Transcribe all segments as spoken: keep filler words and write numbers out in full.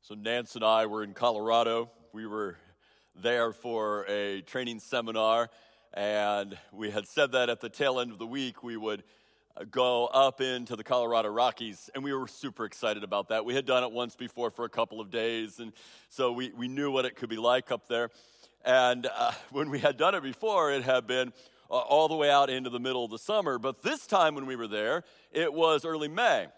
So Nance and I were in Colorado. We were there for a training seminar, and we had said that at the tail end of the week we would go up into the Colorado Rockies, and we were super excited about that. We had done it once before for a couple of days, and so we, we knew what it could be like up there. And uh, when we had done it before, it had been uh, all the way out into the middle of the summer. But this time when we were there, it was early May.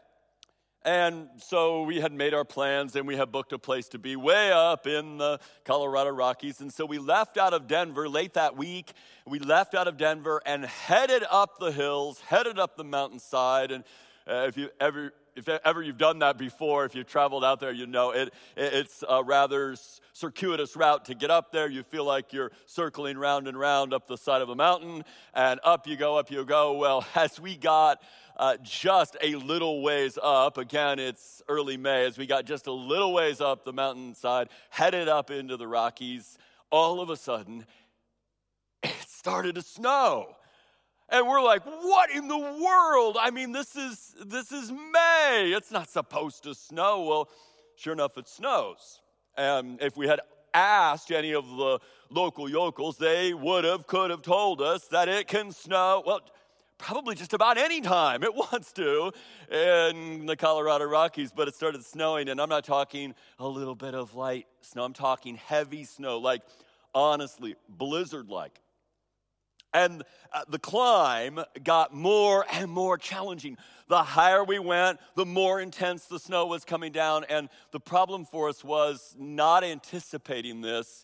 And so we had made our plans, and we had booked a place to be way up in the Colorado Rockies. And so we left out of Denver late that week. We left out of Denver and headed up the hills, headed up the mountainside. And uh, if you ever, if ever you've done that before, if you've traveled out there, you know it. It's a rather circuitous route to get up there. You feel like you're circling round and round up the side of a mountain, and up you go, up you go. Well, as we got Uh, just a little ways up. Again, it's early May. As we got just a little ways up the mountainside, headed up into the Rockies, all of a sudden, it started to snow. And we're like, what in the world? I mean, this is this is May. It's not supposed to snow. Well, sure enough, it snows. And if we had asked any of the local yokels, they would have, could have told us that it can snow, well, probably just about any time it wants to in the Colorado Rockies. But it started snowing, and I'm not talking a little bit of light snow. I'm talking heavy snow, like honestly, blizzard-like. And uh, the climb got more and more challenging. The higher we went, the more intense the snow was coming down. And the problem for us was not anticipating this.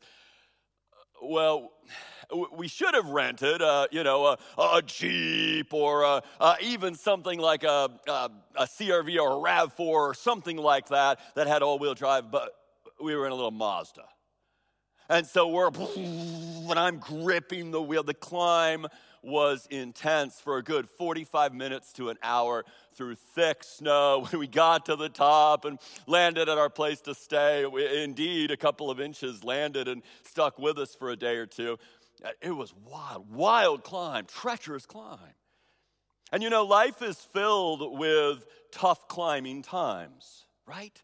Well, we should have rented, uh, you know, a, a Jeep or a, uh, even something like a, a, a C R V or a RAV four or something like that that had all-wheel drive, but we were in a little Mazda. And so we're, when I'm gripping the wheel, the climb was intense for a good forty-five minutes to an hour through thick snow. When we got to the top and landed at our place to stay, we, indeed, a couple of inches landed and stuck with us for a day or two. It was wild, wild climb, treacherous climb. And you know, life is filled with tough climbing times, right?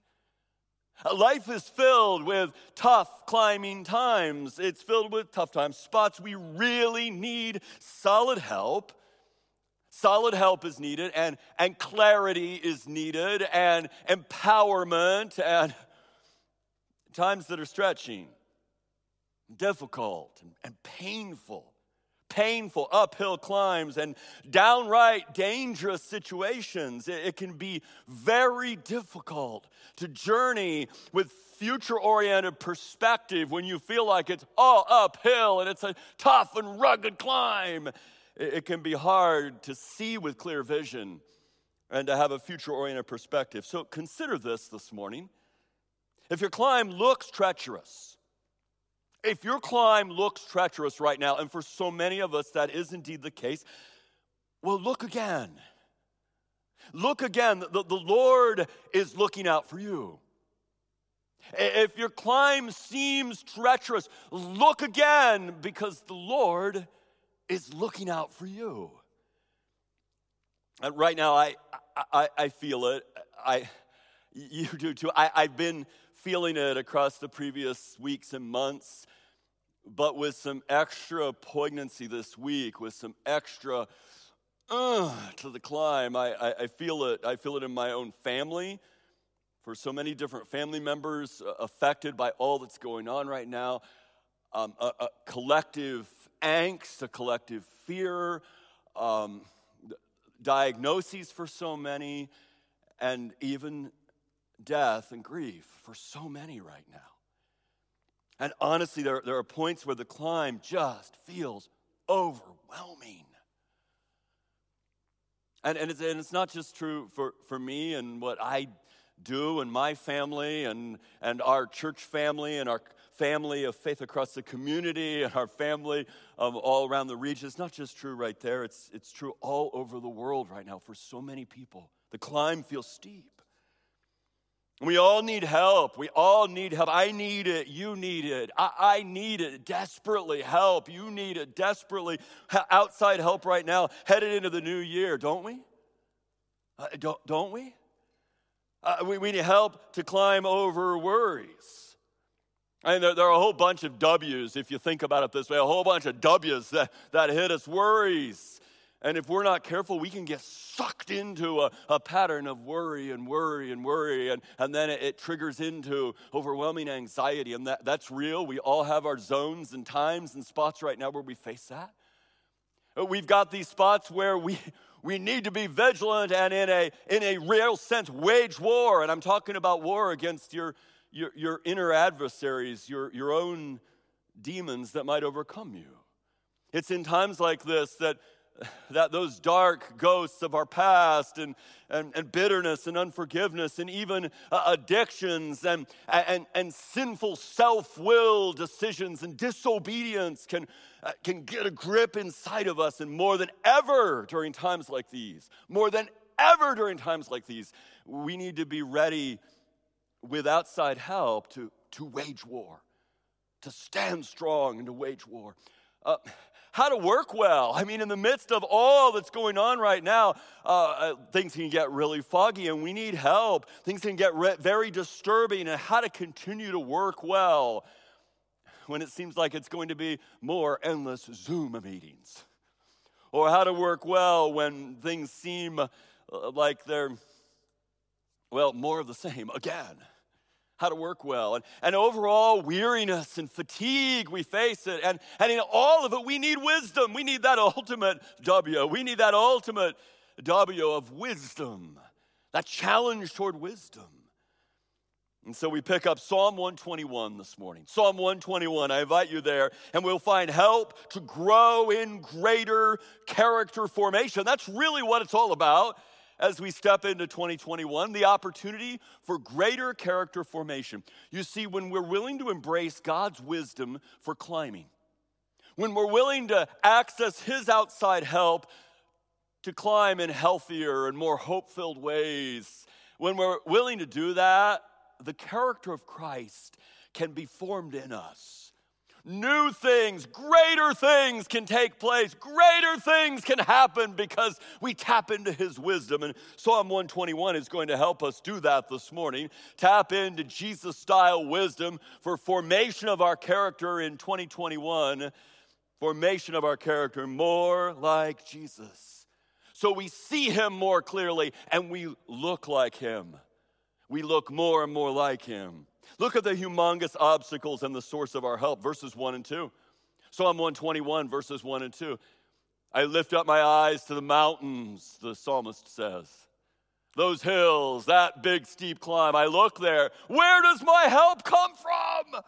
Life is filled with tough climbing times. It's filled with tough times, spots we really need solid help. Solid help is needed, and, and clarity is needed, and empowerment, and times that are stretching, difficult, and, and painful. Painful uphill climbs and downright dangerous situations. It, it can be very difficult to journey with future-oriented perspective when you feel like it's all uphill and it's a tough and rugged climb. It, it can be hard to see with clear vision and to have a future-oriented perspective. So consider this this morning. If your climb looks treacherous, If your climb looks treacherous right now, and for so many of us that is indeed the case, well, look again. Look again. The, the Lord is looking out for you. If your climb seems treacherous, look again, because the Lord is looking out for you. And right now, I I, I feel it. I you do too. I, I've been feeling it across the previous weeks and months, but with some extra poignancy this week, with some extra uh, to the climb. I, I, I feel it. I feel it in my own family, for so many different family members affected by all that's going on right now. Um, a, a collective angst, a collective fear, um, diagnoses for so many, and even death and grief for so many right now. And honestly, there, there are points where the climb just feels overwhelming. And, and, it's, and it's not just true for, for me and what I do and my family and, and our church family and our family of faith across the community and our family um, all around the region. It's not just true right there. It's, it's true all over the world right now for so many people. The climb feels steep. We all need help. We all need help. I need it. You need it. I, I need it desperately. Help. You need it desperately. Outside help right now, headed into the new year, don't we? Uh, don't, don't we? Uh, we, we need help to climb over worries. And there, there are a whole bunch of W's, if you think about it this way, a whole bunch of W's that, that hit us, worries. And if we're not careful, we can get sucked into a, a pattern of worry and worry and worry, and, and then it, it triggers into overwhelming anxiety. And that, that's real. We all have our zones and times and spots right now where we face that. We've got these spots where we we need to be vigilant and in a in a real sense wage war. And I'm talking about war against your your, your inner adversaries, your, your own demons that might overcome you. It's in times like this that that those dark ghosts of our past and, and, and bitterness and unforgiveness and even uh, addictions and, and, and sinful self-will decisions and disobedience can, uh, can get a grip inside of us. And more than ever during times like these, more than ever during times like these, we need to be ready with outside help to, to wage war, to stand strong and to wage war. Uh, How to work well. I mean, in the midst of all that's going on right now, uh, things can get really foggy and we need help. Things can get re- very disturbing, and how to continue to work well when it seems like it's going to be more endless Zoom meetings. Or how to work well when things seem like they're, well, more of the same again. How to work well. And, and overall weariness and fatigue, we face it. And, and in all of it, we need wisdom. We need that ultimate W. We need that ultimate W of wisdom. That challenge toward wisdom. And so we pick up Psalm one twenty-one this morning. Psalm one twenty-one, I invite you there, and we'll find help to grow in greater character formation. That's really what it's all about. As we step into twenty twenty-one, the opportunity for greater character formation. You see, when we're willing to embrace God's wisdom for climbing, when we're willing to access His outside help to climb in healthier and more hope-filled ways, when we're willing to do that, the character of Christ can be formed in us. New things, greater things can take place. Greater things can happen because we tap into His wisdom. And Psalm one twenty-one is going to help us do that this morning. Tap into Jesus-style wisdom for formation of our character in twenty twenty-one. Formation of our character more like Jesus. So we see Him more clearly and we look like Him. We look more and more like Him. Look at the humongous obstacles and the source of our help, verses one and two. Psalm one twenty-one, verses one and two. I lift up my eyes to the mountains, the psalmist says. Those hills, that big steep climb, I look there. Where does my help come from?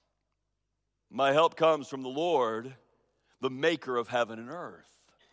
My help comes from the Lord, the maker of heaven and earth.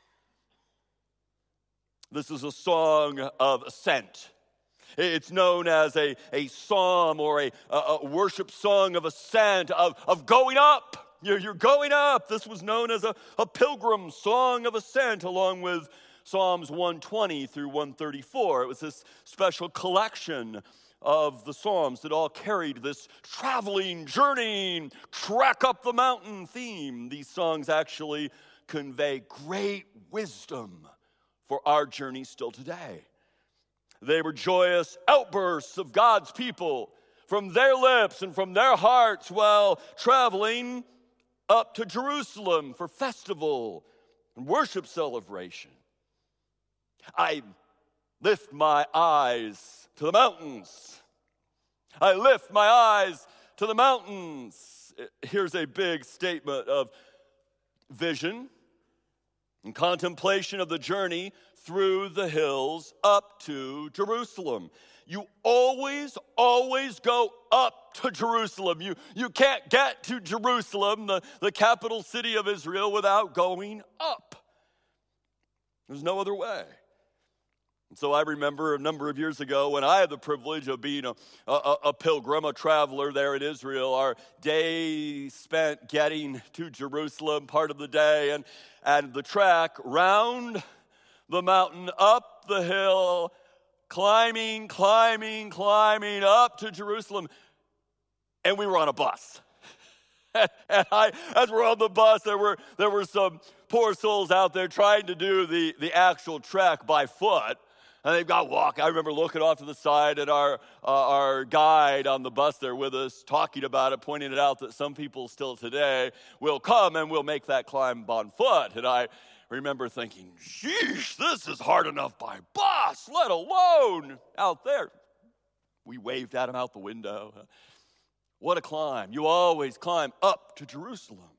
This is a song of ascent. It's known as a, a psalm or a, a worship song of ascent, of, of going up. You're, you're going up. This was known as a, a pilgrim song of ascent, along with Psalms one twenty through one thirty-four. It was this special collection of the Psalms that all carried this traveling, journeying, trek up the mountain theme. These songs actually convey great wisdom for our journey still today. They were joyous outbursts of God's people from their lips and from their hearts while traveling up to Jerusalem for festival and worship celebration. I lift my eyes to the mountains. I lift my eyes to the mountains. Here's a big statement of vision and contemplation of the journey through the hills up to Jerusalem. You always, always go up to Jerusalem. You, you can't get to Jerusalem, the, the capital city of Israel, without going up. There's no other way. And so I remember a number of years ago when I had the privilege of being a, a, a pilgrim, a traveler there in Israel. Our day spent getting to Jerusalem, part of the day, and, and the trek round the mountain, up the hill, climbing, climbing, climbing up to Jerusalem. And we were on a bus. and I, as we're on the bus, there were there were some poor souls out there trying to do the, the actual trek by foot. And they've got walk. I remember looking off to the side at our uh, our guide on the bus there with us, talking about it, pointing it out that some people still today will come and will make that climb on foot. And I remember thinking, sheesh, this is hard enough by bus, let alone out there. We waved at him out the window. What a climb. You always climb up to Jerusalem.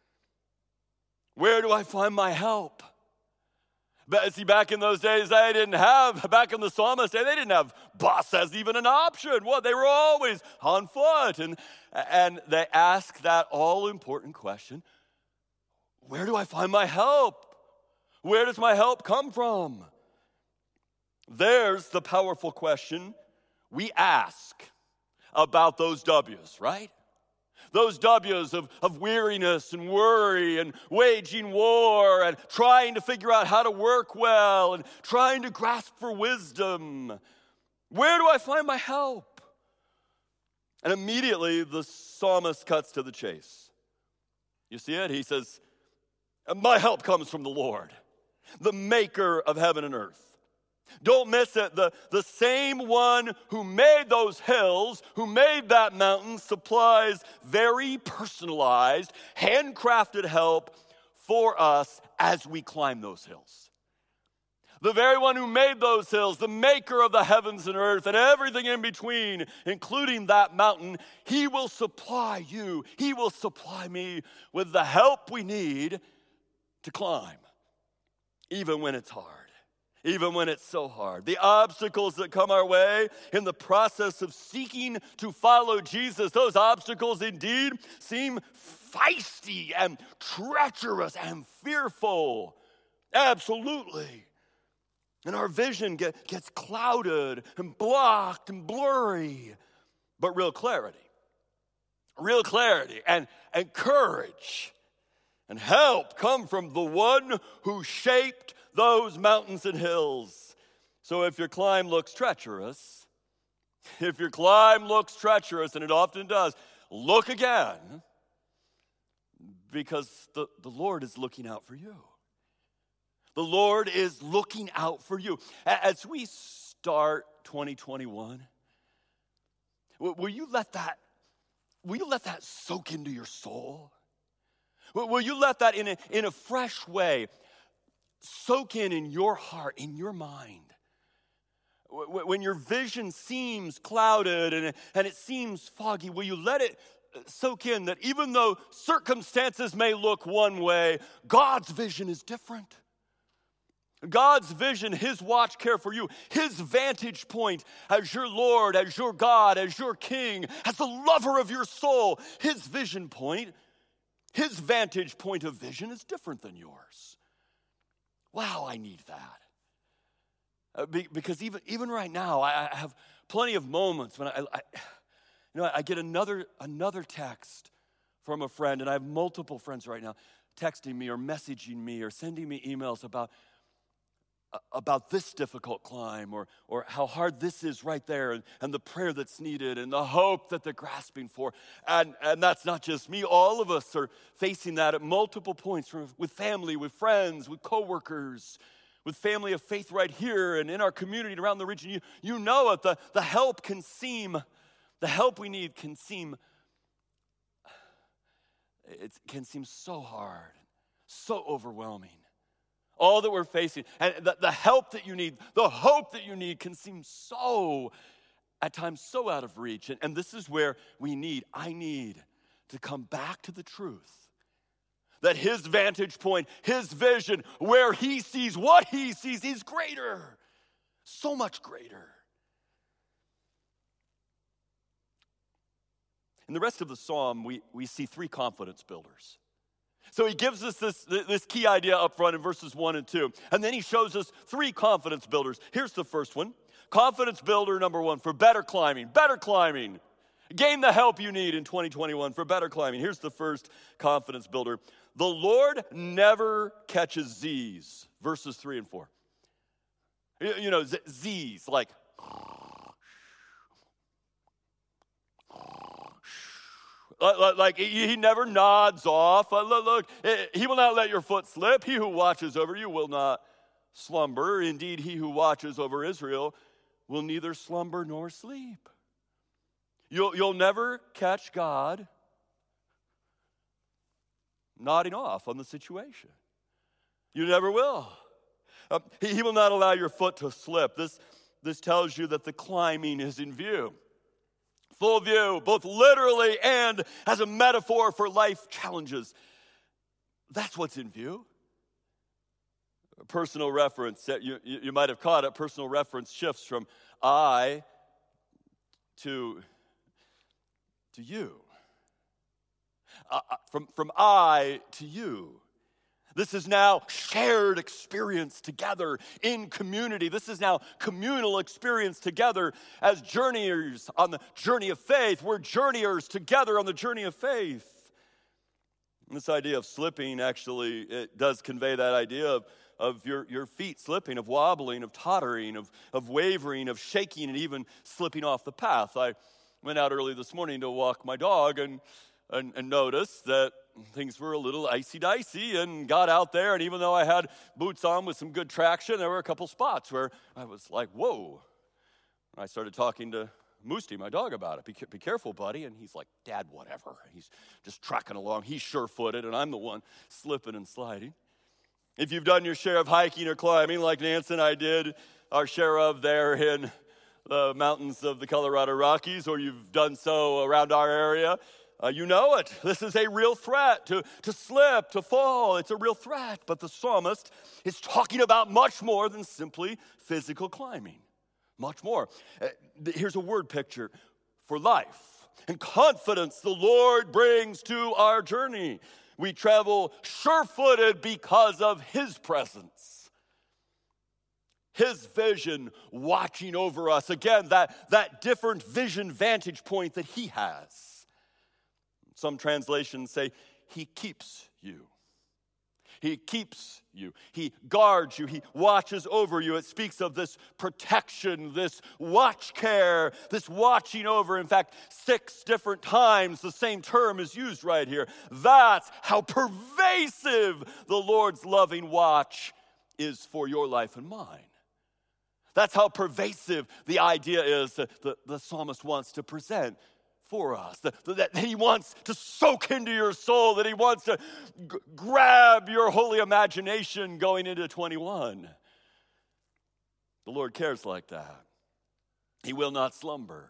Where do I find my help? But see, back in those days, they didn't have, back in the psalmist day, they didn't have bus as even an option. What? They were always on foot. And, and they ask that all-important question, where do I find my help? Where does my help come from? There's the powerful question we ask about those W's, right? Those W's of, of weariness and worry and waging war and trying to figure out how to work well and trying to grasp for wisdom. Where do I find my help? And immediately the psalmist cuts to the chase. You see it? He says, my help comes from the Lord, the maker of heaven and earth. Don't miss it. The, the same one who made those hills, who made that mountain, supplies very personalized, handcrafted help for us as we climb those hills. The very one who made those hills, the maker of the heavens and earth and everything in between, including that mountain, he will supply you, he will supply me with the help we need to climb, even when it's hard. Even when it's so hard. The obstacles that come our way in the process of seeking to follow Jesus, those obstacles indeed seem feisty and treacherous and fearful. Absolutely. And our vision get, gets clouded and blocked and blurry. But real clarity, real clarity and, and courage and help come from the one who shaped those mountains and hills. So if your climb looks treacherous, if your climb looks treacherous, and it often does, look again, because the, the Lord is looking out for you. The Lord is looking out for you. As we start twenty twenty-one, will you let that, will you let that soak into your soul? Will you let that in a, in a fresh way soak in in your heart, in your mind? When your vision seems clouded and, and it seems foggy, will you let it soak in that even though circumstances may look one way, God's vision is different? God's vision, his watch care for you, his vantage point as your Lord, as your God, as your King, as the lover of your soul, his vision point, his vantage point of vision is different than yours. Wow, I need that. Uh, be, because even, even right now, I, I have plenty of moments when I, I, you know, I get another, another text from a friend, and I have multiple friends right now texting me or messaging me or sending me emails about, uh, about this difficult climb or, or how hard this is right there and, and the prayer that's needed and the hope that they're grasping for. And, and that's not just me. All of us are facing that at multiple points from, with family, with friends, with coworkers, with family of faith right here and in our community and around the region. You, you know it. The, the help can seem, the help we need can seem, it can seem so hard, so overwhelming. All that we're facing, and the, the help that you need, the hope that you need can seem so, at times, so out of reach. And, and this is where we need, I need to come back to the truth that his vantage point, his vision, where he sees what he sees is greater, so much greater. In the rest of the psalm, we, we see three confidence builders. So he gives us this, this key idea up front in verses one and two. And then he shows us three confidence builders. Here's the first one. Confidence builder number one for better climbing. Better climbing. Gain the help you need in twenty twenty-one for better climbing. Here's the first confidence builder. The Lord never catches Z's. Verses three and four. You know, Z's, like... Like he never nods off. Look, he will not let your foot slip. He who watches over you will not slumber. Indeed, he who watches over Israel will neither slumber nor sleep. You'll, you'll never catch God nodding off on the situation. You never will. Uh, he, he will not allow your foot to slip. This, this tells you that the climbing is in view. Full view, both literally and as a metaphor for life challenges. That's what's in view. A personal reference, that you, you might have caught it, personal reference shifts from I to, to you. Uh, from, from I to you. This is now shared experience together in community. This is now communal experience together as journeyers on the journey of faith. We're journeyers together on the journey of faith. And this idea of slipping, actually, it does convey that idea of, of your, your feet slipping, of wobbling, of tottering, of, of wavering, of shaking, and even slipping off the path. I went out early this morning to walk my dog and, and, and noticed that things were a little icy-dicey, and got out there, and even though I had boots on with some good traction, there were a couple spots where I was like, whoa. And I started talking to Moosty, my dog, about it. Be, be careful, buddy. And he's like, Dad, whatever. He's just tracking along. He's sure-footed, and I'm the one slipping and sliding. If you've done your share of hiking or climbing, like Nance and I did our share of there in the mountains of the Colorado Rockies, or you've done so around our area, Uh, you know it. This is a real threat to, to slip, to fall. It's a real threat. But the psalmist is talking about much more than simply physical climbing. Much more. Uh, here's a word picture for life and confidence the Lord brings to our journey. We travel sure-footed because of His presence. His vision watching over us. Again, that, that different vision vantage point that He has. Some translations say, He keeps you. He keeps you. He guards you. He watches over you. It speaks of this protection, this watch care, this watching over. In fact, six different times the same term is used right here. That's how pervasive the Lord's loving watch is for your life and mine. That's how pervasive the idea is that the, the psalmist wants to present for us, that, that He wants to soak into your soul, that He wants to g- grab your holy imagination going into twenty-one. The Lord cares like that. He will not slumber.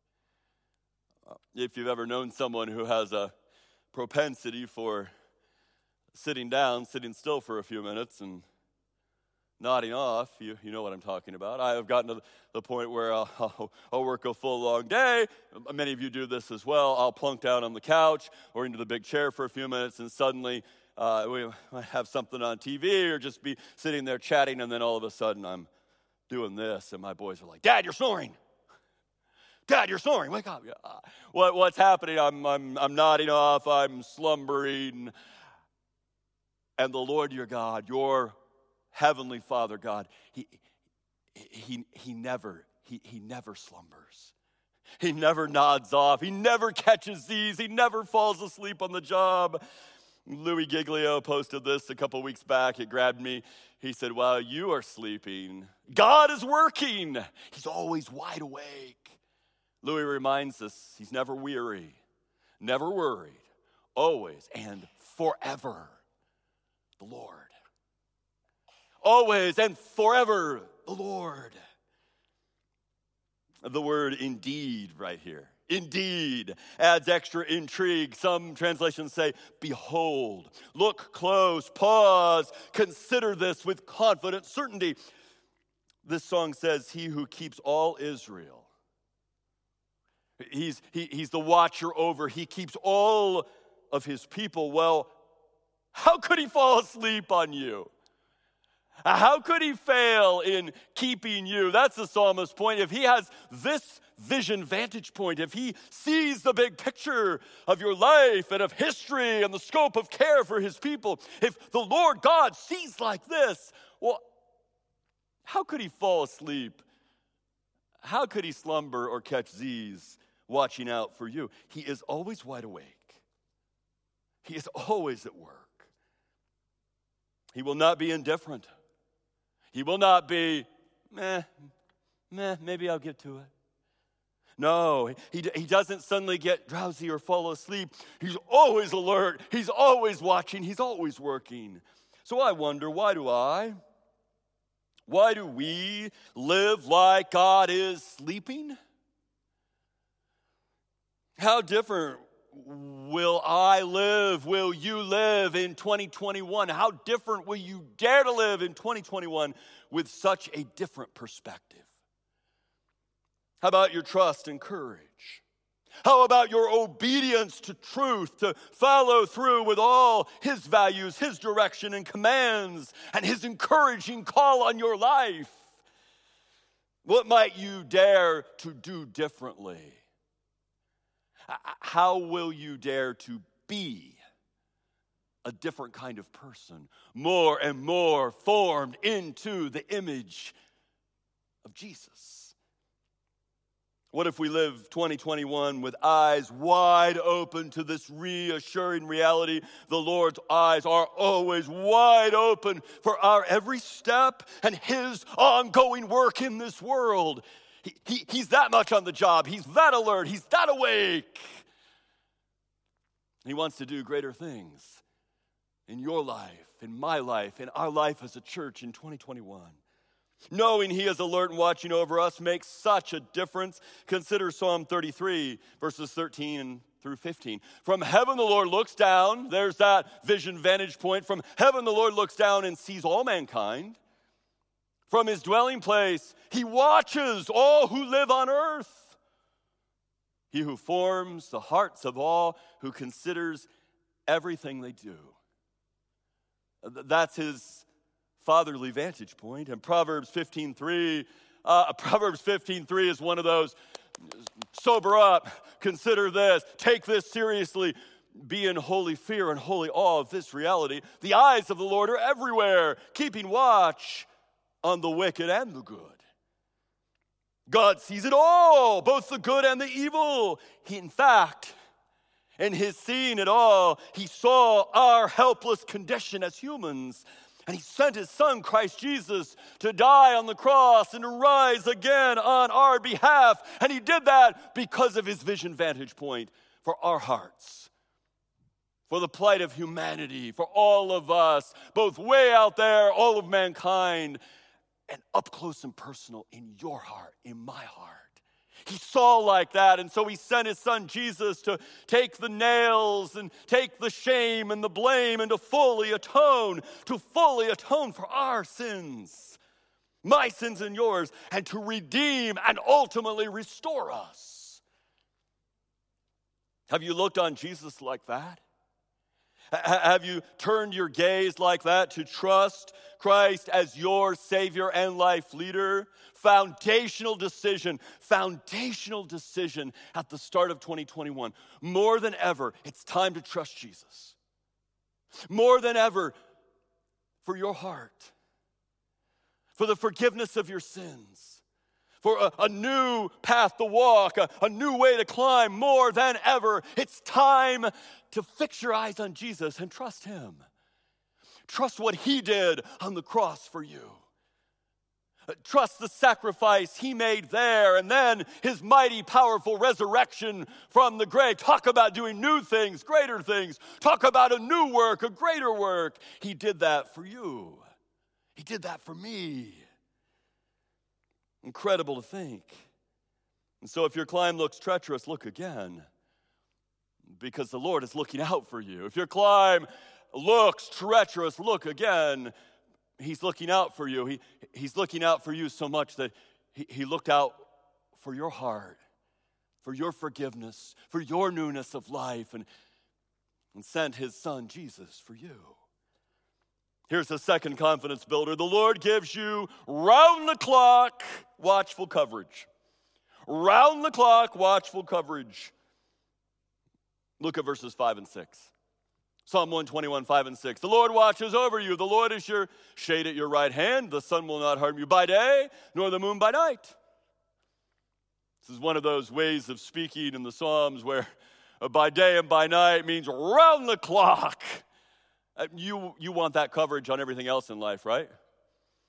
If you've ever known someone who has a propensity for sitting down, sitting still for a few minutes and nodding off, you, you know what I'm talking about. I have gotten to the point where I'll, I'll, I'll work a full long day. Many of you do this as well. I'll plunk down on the couch or into the big chair for a few minutes, and suddenly uh, we might have something on T V or just be sitting there chatting, and then all of a sudden I'm doing this, and my boys are like, Dad, you're snoring. Dad, you're snoring. Wake up. Yeah. What, what's happening? I'm, I'm, I'm nodding off. I'm slumbering. And the Lord your God, your Heavenly Father God, he, he, he never, he, he never slumbers. He never nods off. He never catches these. He never falls asleep on the job. Louis Giglio posted this a couple weeks back. It grabbed me. He said, while you are sleeping, God is working. He's always wide awake. Louis reminds us he's never weary, never worried, always and forever the Lord. Always and forever, the Lord. The word indeed right here. Indeed adds extra intrigue. Some translations say, behold, look close, pause, consider this with confident certainty. This song says, he who keeps all Israel. He's, he, he's the watcher over. He keeps all of his people. Well, how could he fall asleep on you? How could he fail in keeping you? That's the psalmist's point. If he has this vision vantage point, if he sees the big picture of your life and of history and the scope of care for his people, if the Lord God sees like this, well, how could he fall asleep? How could he slumber or catch Z's watching out for you? He is always wide awake. He is always at work. He will not be indifferent. He will not be, meh, meh, maybe I'll get to it. No, he, he doesn't suddenly get drowsy or fall asleep. He's always alert. He's always watching. He's always working. So I wonder, why do I? Why do we live like God is sleeping? How different will I live? Will you live in twenty twenty-one? How different will you dare to live in twenty twenty-one with such a different perspective? How about your trust and courage? How about your obedience to truth, to follow through with all His values, His direction and commands, and His encouraging call on your life? What might you dare to do differently? How will you dare to be a different kind of person, more and more formed into the image of Jesus? What if we live twenty twenty-one with eyes wide open to this reassuring reality? The Lord's eyes are always wide open for our every step and His ongoing work in this world. He, he, he's that much on the job. He's that alert. He's that awake. He wants to do greater things in your life, in my life, in our life as a church in twenty twenty-one. Knowing He is alert and watching over us makes such a difference. Consider Psalm thirty-three, verses thirteen through fifteen. From heaven the Lord looks down. There's that vision vantage point. From heaven the Lord looks down and sees all mankind. From His dwelling place He watches all who live on earth. He who forms the hearts of all, who considers everything they do. That's His fatherly vantage point. And Proverbs fifteen three, uh, Proverbs fifteen three is one of those, sober up, consider this, take this seriously, be in holy fear and holy awe of this reality. The eyes of the Lord are everywhere, keeping watch on the wicked and the good. God sees it all, both the good and the evil. He, in fact, in His seeing it all, He saw our helpless condition as humans. And He sent His Son, Christ Jesus, to die on the cross and to rise again on our behalf. And He did that because of His vision vantage point for our hearts, for the plight of humanity, for all of us, both way out there, all of mankind, and up close and personal in your heart, in my heart. He saw like that, and so He sent His Son Jesus to take the nails and take the shame and the blame and to fully atone, to fully atone for our sins, my sins and yours, and to redeem and ultimately restore us. Have you looked on Jesus like that? Have you turned your gaze like that to trust Christ as your Savior and life leader? Foundational decision, foundational decision at the start of twenty twenty-one. More than ever, it's time to trust Jesus. More than ever, for your heart, for the forgiveness of your sins, for a, a new path to walk, a, a new way to climb. More than ever, it's time to fix your eyes on Jesus and trust Him. Trust what He did on the cross for you. Trust the sacrifice He made there, and then His mighty, powerful resurrection from the grave. Talk about doing new things, greater things. Talk about a new work, a greater work. He did that for you. He did that for me. Incredible to think. And so if your climb looks treacherous, look again, because the Lord is looking out for you. If your climb looks treacherous, look again. He's looking out for you. He, he's looking out for you so much that he, he looked out for your heart, for your forgiveness, for your newness of life, and, and sent His Son, Jesus, for you. Here's the second confidence builder. The Lord gives you round-the-clock watchful coverage. Round-the-clock watchful coverage. Look at verses five and six. Psalm one twenty-one, five and six. The Lord watches over you. The Lord is your shade at your right hand. The sun will not harm you by day, nor the moon by night. This is one of those ways of speaking in the Psalms where uh, by day and by night means round the clock. Uh, you, you want that coverage on everything else in life, right?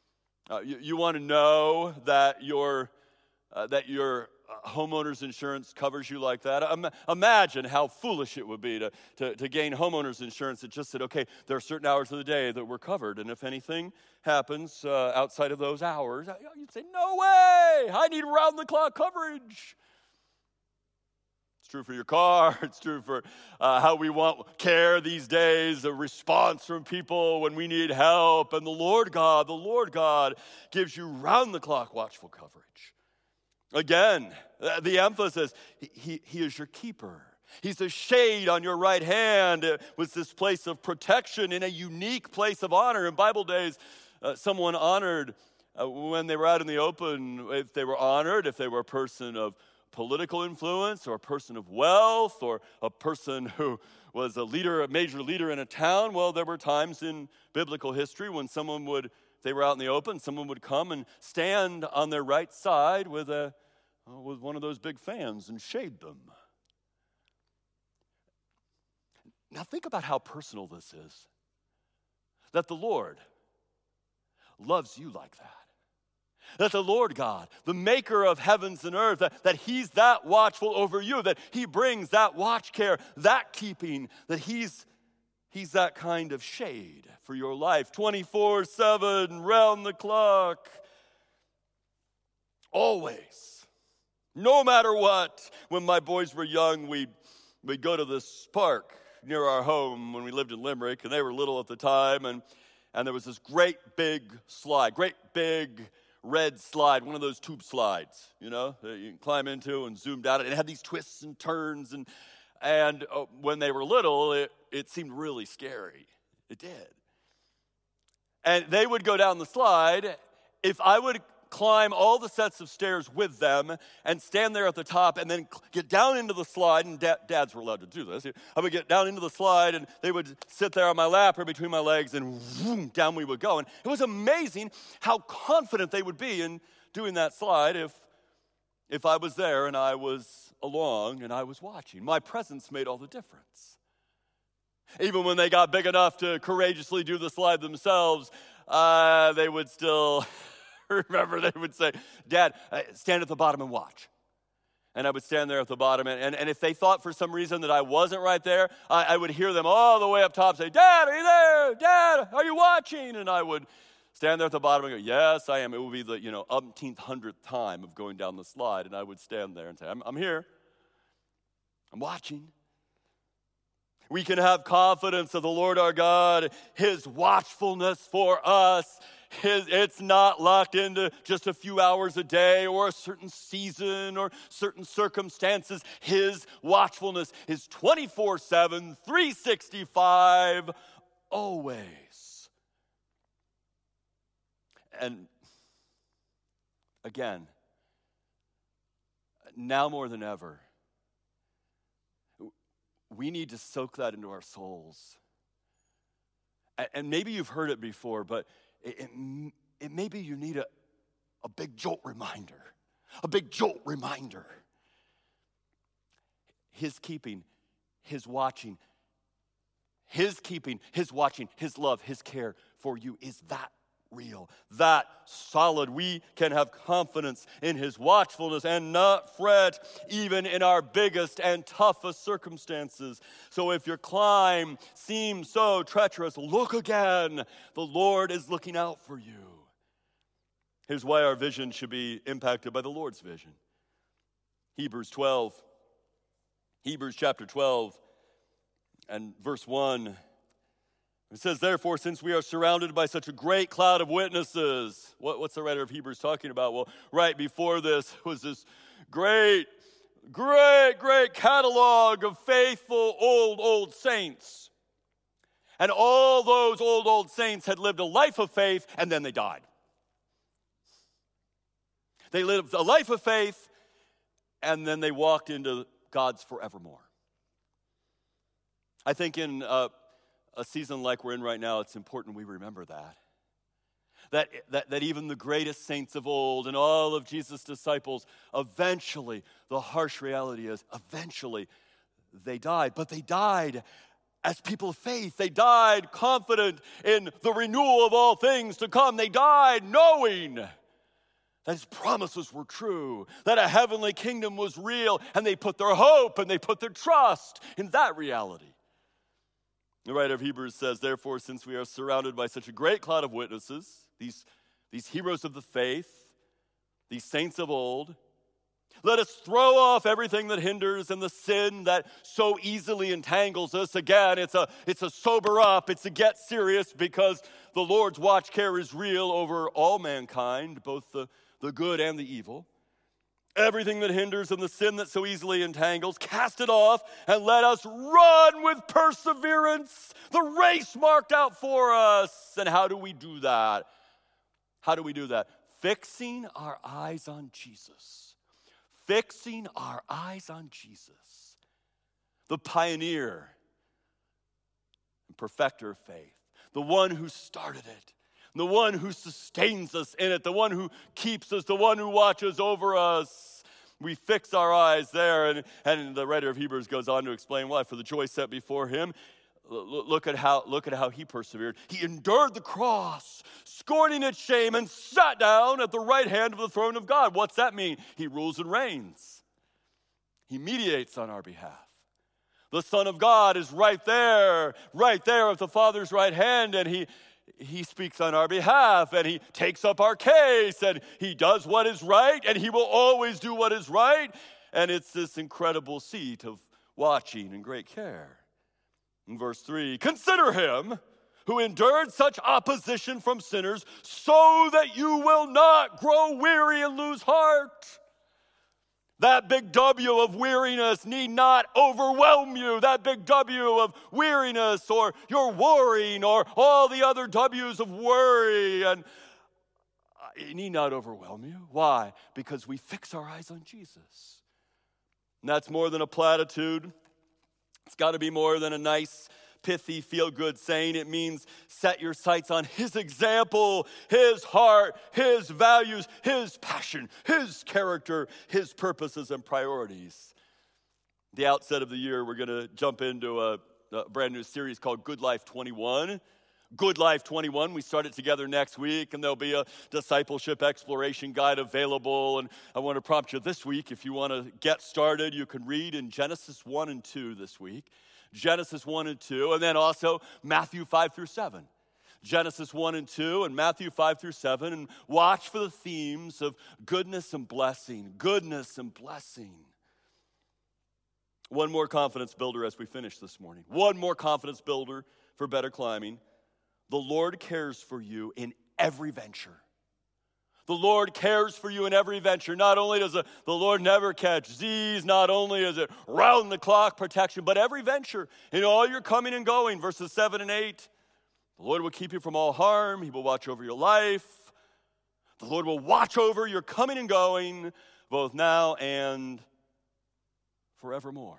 Uh, you you want to know that your uh, that your homeowner's insurance covers you like that? Um, imagine how foolish it would be to, to, to gain homeowner's insurance that just said, okay, there are certain hours of the day that we're covered, and if anything happens uh, outside of those hours, you'd say, no way, I need round-the-clock coverage. It's true for your car. It's true for uh, how we want care these days, a response from people when we need help, and the Lord God, the Lord God gives you round-the-clock watchful coverage. Again, the emphasis, he, he is your keeper. He's a shade on your right hand. It was this place of protection in a unique place of honor. In Bible days, uh, someone honored uh, when they were out in the open, if they were honored, if they were a person of political influence or a person of wealth or a person who was a leader, a major leader in a town. Well, there were times in biblical history when someone would, if they were out in the open, someone would come and stand on their right side with a with one of those big fans and shade them. Now think about how personal this is. That the Lord loves you like that. That the Lord God, the maker of heavens and earth, that, that he's that watchful over you, that he brings that watch care, that keeping, that he's, he's that kind of shade for your life, twenty-four seven, round the clock, always. No matter what. When my boys were young, we'd, we'd go to this park near our home when we lived in Limerick, and they were little at the time, and, and there was this great big slide, great big red slide, one of those tube slides, you know, that you can climb into and zoom down. It had these twists and turns, and and uh, when they were little, it, it seemed really scary. It did. And they would go down the slide. If I would climb all the sets of stairs with them and stand there at the top and then get down into the slide, and da- dads were allowed to do this. I would get down into the slide and they would sit there on my lap or between my legs, and whoom, down we would go. And it was amazing how confident they would be in doing that slide if, if I was there and I was along and I was watching. My presence made all the difference. Even when they got big enough to courageously do the slide themselves, uh, they would still... Remember, they would say, Dad, stand at the bottom and watch. And I would stand there at the bottom. And, and, and if they thought for some reason that I wasn't right there, I, I would hear them all the way up top say, Dad, are you there? Dad, are you watching? And I would stand there at the bottom and go, yes, I am. It would be the, you know, umpteenth, hundredth time of going down the slide. And I would stand there and say, I'm, I'm here. I'm watching. We can have confidence of the Lord our God, his watchfulness for us. His, it's not locked into just a few hours a day or a certain season or certain circumstances. His watchfulness is twenty-four seven, three sixty-five, always. And again, now more than ever, we need to soak that into our souls. And maybe you've heard it before, but It, it, it maybe you need a, a big jolt reminder, a big jolt reminder. His keeping, his watching, his keeping, his watching, his love, his care for you is that real, that solid. We can have confidence in his watchfulness and not fret even in our biggest and toughest circumstances. So if your climb seems so treacherous, look again. The Lord is looking out for you. Here's why our vision should be impacted by the Lord's vision. Hebrews twelve. Hebrews chapter twelve and verse one. It says, therefore, since we are surrounded by such a great cloud of witnesses. What, what's the writer of Hebrews talking about? Well, right before this was this great, great, great catalog of faithful old, old saints. And all those old, old saints had lived a life of faith, and then they died. They lived a life of faith, and then they walked into God's forevermore. I think in uh, a season like we're in right now, it's important we remember that. That, that. that even the greatest saints of old and all of Jesus' disciples, eventually, the harsh reality is, eventually, they died. But they died as people of faith. They died confident in the renewal of all things to come. They died knowing that his promises were true, that a heavenly kingdom was real, and they put their hope and they put their trust in that reality. The writer of Hebrews says, therefore, since we are surrounded by such a great cloud of witnesses, these, these heroes of the faith, these saints of old, let us throw off everything that hinders and the sin that so easily entangles us. Again, it's a, it's a sober up, it's a get serious, because the Lord's watch care is real over all mankind, both the, the good and the evil. Everything that hinders and the sin that so easily entangles, cast it off and let us run with perseverance the race marked out for us. And how do we do that? How do we do that? Fixing our eyes on Jesus. Fixing our eyes on Jesus, the pioneer and perfecter of faith, the one who started it, the one who sustains us in it, the one who keeps us, the one who watches over us. We fix our eyes there, and, and the writer of Hebrews goes on to explain why. For the joy set before him, look at how, look at how he persevered. He endured the cross, scorning its shame, and sat down at the right hand of the throne of God. What's that mean? He rules and reigns. He mediates on our behalf. The Son of God is right there, right there at the Father's right hand, and he He speaks on our behalf, and he takes up our case, and he does what is right, and he will always do what is right. And it's this incredible seat of watching and great care. In verse three, consider him who endured such opposition from sinners, so that you will not grow weary and lose heart. That big W of weariness need not overwhelm you. That big W of weariness, or your worrying, or all the other W's of worry, and it need not overwhelm you. Why? Because we fix our eyes on Jesus. And that's more than a platitude. It's got to be more than a nice, pithy, feel-good saying. It means set your sights on his example, his heart, his values, his passion, his character, his purposes and priorities. At the outset of the year, we're going to jump into a, a brand new series called Good Life twenty-one. Good Life twenty-one. We start it together next week, and there'll be a discipleship exploration guide available. And I want to prompt you this week, if you want to get started, you can read in Genesis one and two this week. Genesis one and two, and then also Matthew five through seven. Genesis one and two and Matthew five through seven, and watch for the themes of goodness and blessing, goodness and blessing. One more confidence builder as we finish this morning. One more confidence builder for better climbing. The Lord cares for you in every venture. The Lord cares for you in every venture. Not only does the, the Lord never catch Z's, not only is it round-the-clock protection, but every venture, in all your coming and going, verses seven and eight. The Lord will keep you from all harm. He will watch over your life. The Lord will watch over your coming and going, both now and forevermore.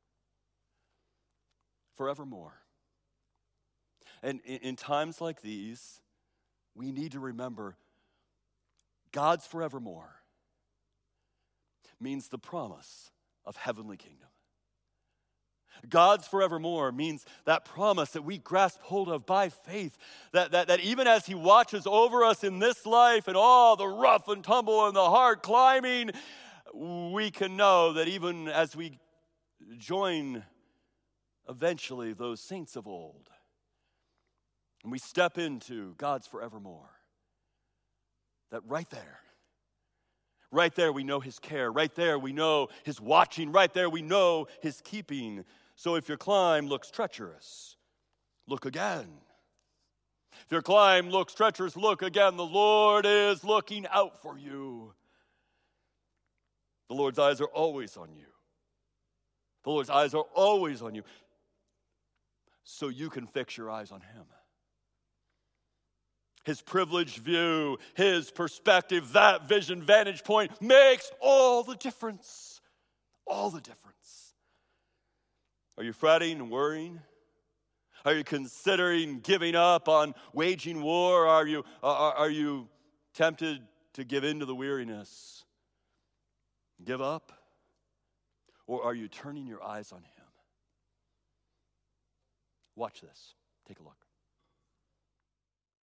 Forevermore. And in, in times like these, we need to remember God's forevermore means the promise of heavenly kingdom. God's forevermore means that promise that we grasp hold of by faith, that, that, that even as he watches over us in this life and all the rough and tumble and the hard climbing, we can know that even as we join eventually those saints of old, and we step into God's forevermore, that right there, right there we know his care. Right there we know his watching. Right there we know his keeping. So if your climb looks treacherous, look again. If your climb looks treacherous, look again. The Lord is looking out for you. The Lord's eyes are always on you. The Lord's eyes are always on you. So you can fix your eyes on him. His privileged view, his perspective, that vision, vantage point makes all the difference. All the difference. Are you fretting and worrying? Are you considering giving up on waging war? Are you, are, are you tempted to give in to the weariness? Give up? Or are you turning your eyes on him? Watch this. Take a look.